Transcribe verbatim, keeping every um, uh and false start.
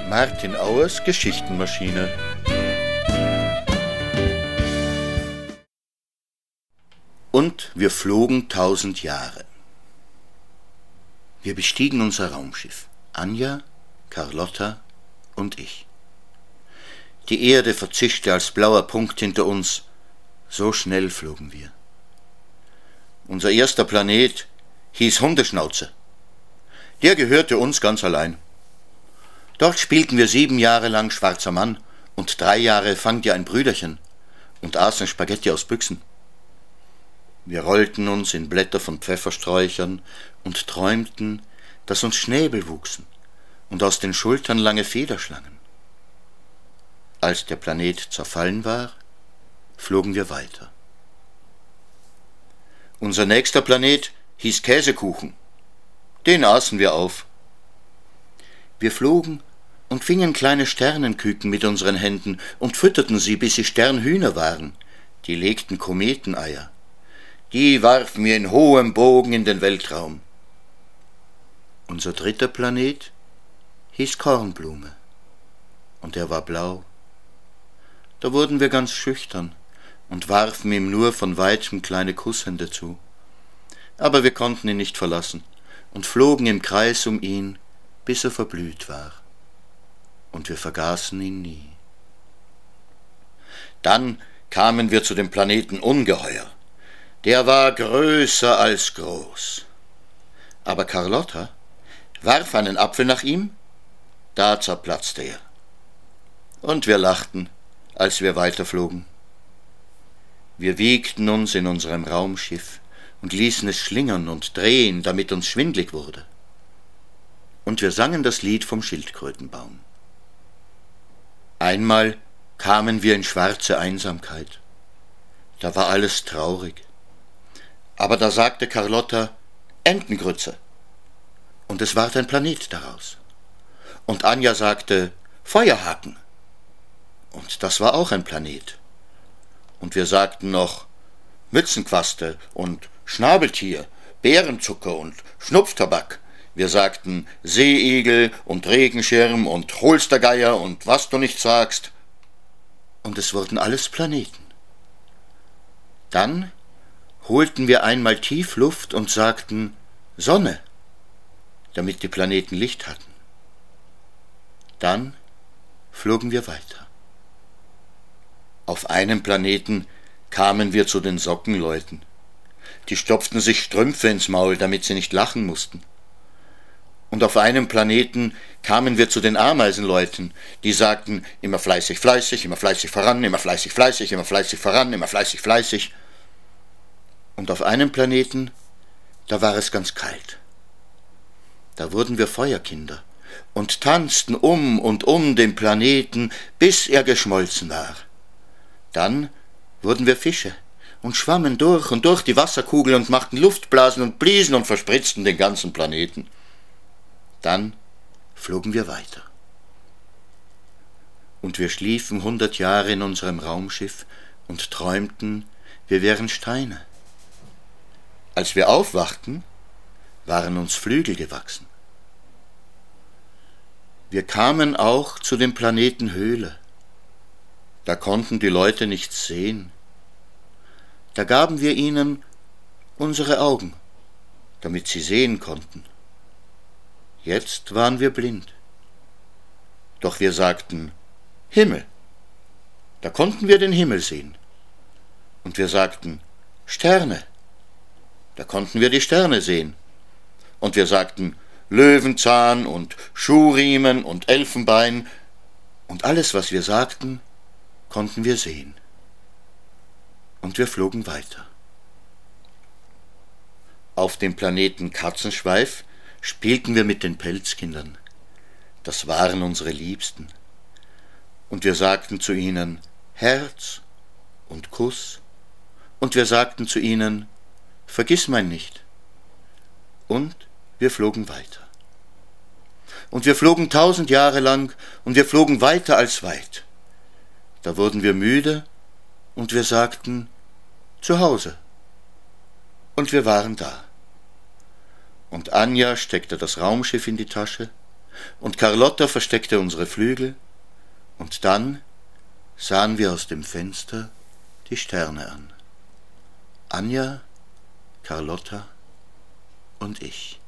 Martin Auers Geschichtenmaschine. Und wir flogen tausend Jahre. Wir bestiegen unser Raumschiff. Anja, Carlotta und ich. Die Erde verzischte als blauer Punkt hinter uns. So schnell flogen wir. Unser erster Planet hieß Hundeschnauze. Der gehörte uns ganz allein. Dort spielten wir sieben Jahre lang schwarzer Mann und drei Jahre fangt ihr ein Brüderchen und aßen Spaghetti aus Büchsen. Wir rollten uns in Blätter von Pfeffersträuchern und träumten, dass uns Schnäbel wuchsen und aus den Schultern lange Federschlangen. Als der Planet zerfallen war, flogen wir weiter. Unser nächster Planet hieß Käsekuchen. Den aßen wir auf. Wir flogen und fingen kleine Sternenküken mit unseren Händen und fütterten sie, bis sie Sternhühner waren. Die legten Kometeneier. Die warfen wir in hohem Bogen in den Weltraum. Unser dritter Planet hieß Kornblume und er war blau. Da wurden wir ganz schüchtern und warfen ihm nur von weitem kleine Kusshände zu. Aber wir konnten ihn nicht verlassen und flogen im Kreis um ihn, bis er verblüht war. Und wir vergaßen ihn nie. Dann kamen wir zu dem Planeten Ungeheuer. Der war größer als groß. Aber Carlotta warf einen Apfel nach ihm, da zerplatzte er. Und wir lachten, als wir weiterflogen. Wir wiegten uns in unserem Raumschiff und ließen es schlingern und drehen, damit uns schwindlig wurde. Und wir sangen das Lied vom Schildkrötenbaum. Einmal kamen wir in schwarze Einsamkeit. Da war alles traurig. Aber da sagte Carlotta, Entengrütze. Und es ward ein Planet daraus. Und Anja sagte, Feuerhaken. Und das war auch ein Planet. Und wir sagten noch, Mützenquaste und Schnabeltier, Bärenzucker und Schnupftabak. Wir sagten Seeigel und Regenschirm und Holstergeier und was du nicht sagst. Und es wurden alles Planeten. Dann holten wir einmal tief Luft und sagten Sonne, damit die Planeten Licht hatten. Dann flogen wir weiter. Auf einem Planeten kamen wir zu den Sockenleuten. Die stopften sich Strümpfe ins Maul, damit sie nicht lachen mussten. Und auf einem Planeten kamen wir zu den Ameisenleuten, die sagten, immer fleißig, fleißig, immer fleißig voran, immer fleißig, fleißig, immer fleißig voran, immer fleißig, fleißig. Und auf einem Planeten, da war es ganz kalt. Da wurden wir Feuerkinder und tanzten um und um den Planeten, bis er geschmolzen war. Dann wurden wir Fische und schwammen durch und durch die Wasserkugel und machten Luftblasen und bliesen und verspritzten den ganzen Planeten. Dann flogen wir weiter. Und wir schliefen hundert Jahre in unserem Raumschiff und träumten, wir wären Steine. Als wir aufwachten, waren uns Flügel gewachsen. Wir kamen auch zu dem Planeten Höhle. Da konnten die Leute nichts sehen. Da gaben wir ihnen unsere Augen, damit sie sehen konnten. Jetzt waren wir blind. Doch wir sagten, Himmel. Da konnten wir den Himmel sehen. Und wir sagten, Sterne. Da konnten wir die Sterne sehen. Und wir sagten, Löwenzahn und Schuhriemen und Elfenbein. Und alles, was wir sagten, konnten wir sehen. Und wir flogen weiter. Auf dem Planeten Katzenschweif spielten wir mit den Pelzkindern. Das waren unsere Liebsten. Und wir sagten zu ihnen Herz und Kuss. Und wir sagten zu ihnen, vergiss mein nicht. Und wir flogen weiter. Und wir flogen tausend Jahre lang und wir flogen weiter als weit. Da wurden wir müde und wir sagten, zu Hause. Und wir waren da. Und Anja steckte das Raumschiff in die Tasche und Carlotta versteckte unsere Flügel, und dann sahen wir aus dem Fenster die Sterne an. Anja, Carlotta und ich.